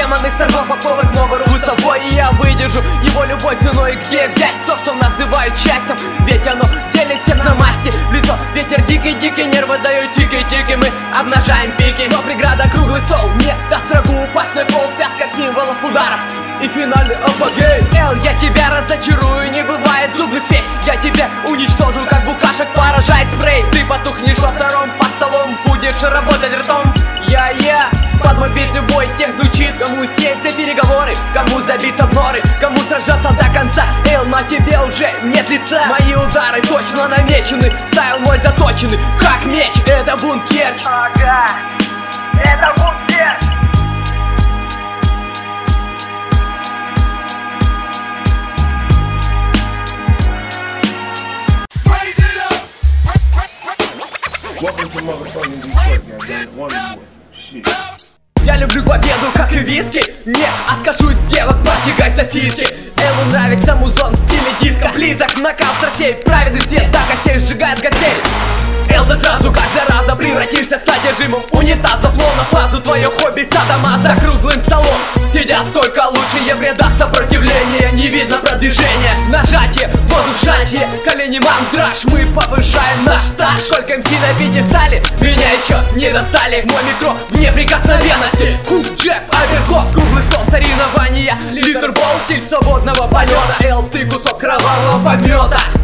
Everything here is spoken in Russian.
демоны саркофагов снова рвутся в бой, и я выдержу его любой ценой. Где взять то, что называют счастьем? Ведь оно делит всех на масти. В лицо ветер дикий, нервы дают тики-тики. Мы обнажаем пики, но преграда круглый стол не даст врагу упасть на пол. Связка символов ударов и финальный апогей. Эл, я тебя разочарую, не бывает зубных фей. Я тебя уничтожу, как букашек поражает спрей. Ты потухнешь во втором, под столом будешь работать ртом. Я под мой бит любой текст звучит. Кому сесть за переговоры, кому забиться в норы, кому сражаться до конца. Эл, на тебе уже нет лица. Мои удары точно намечены, стайл мой заточенный, как меч. Это бунт Керчь. Ага, это бунт Керчь. Welcome to motherfucking Detroit, goddamn. One boy. Shit. Я люблю победу, как и виски. Не откажусь девок потягать сосиски. Элу нравится музон в стиле диска. Близок нокаут страстей, праведный свет до костей сжигает гостей. Эл, ты сразу как зараза превратишься с содержимым унитаза. Словно фазу твое хобби садомаза. За круглым столом сидят только лучшие в рядах сопротивления. Не видно продвижения, нажатие, воздушатие, колени мандраж. Мы повышаем наш таж. Сколько МС на пьедестале, меня еще не достали. Мой микро в неприкосновенности. Кук, джеб, аверкоп, круглый стол, соревнования. Литербол, стиль свободного полета. Эл, ты кусок кровавого помета.